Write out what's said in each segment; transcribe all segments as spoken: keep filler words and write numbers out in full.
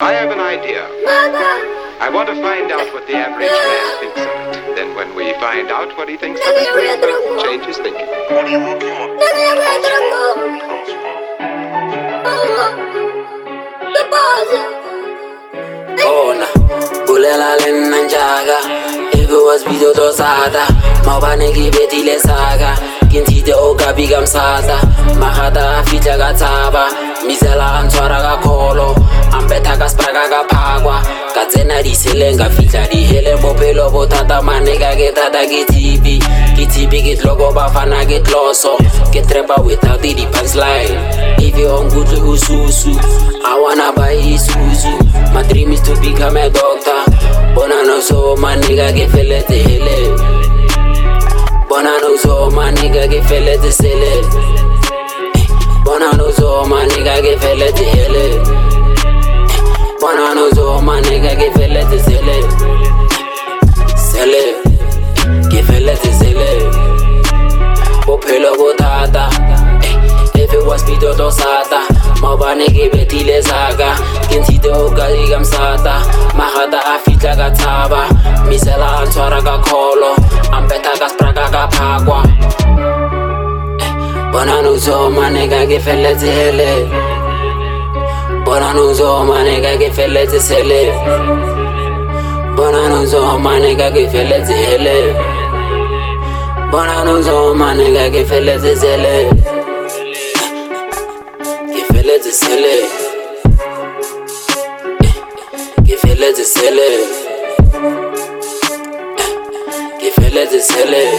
I have an idea. I want to find out what the average man thinks of it. Then when we find out what he thinks of it, we'll change his thinking. What are you working on? Ona, bulela lena njaga If it was video dosada Mabane gibeti le saga Kintide okabi gamsada Mahata afita gataba Misela antwara gakolo Ambeta gaspraga gapagwa Katsena diselenga fita di hele Mopelo botata manega getata gitibi Gitibi git logo bafana git loso Get trepa without the punchline If you on good to ususu I wanna buy Isuzu My dream is to become a doctor Bonano so my nigga get fele te hele Bonano so my nigga get fele te sele Bonano so my nigga get fele te hele Bonano so my nigga get fele te sele Sele Get fele te sele Popelo botata If it was video dosata Mabane gibeti le saga Kintide okari gamsata Mahata afita gataba Misela antwara gakolo Ambeta gaspraga gapagwa Bonano so my nigga get fele te hele Bonano so my nigga get fele te sele Bonano so my nigga get fele te hele Bonano so my nigga get fele te sele Get fele te sele Get fele te sele Get fele te sele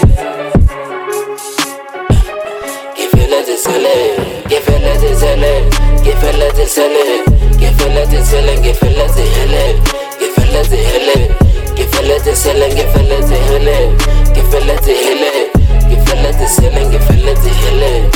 Get fele te sele Get fele te sele Get fele te sele Get fele te sele Get fele te hele Get fele te hele Get fele te sele Get fele te hele Get fele te hele Get fele te sele Get fele te hele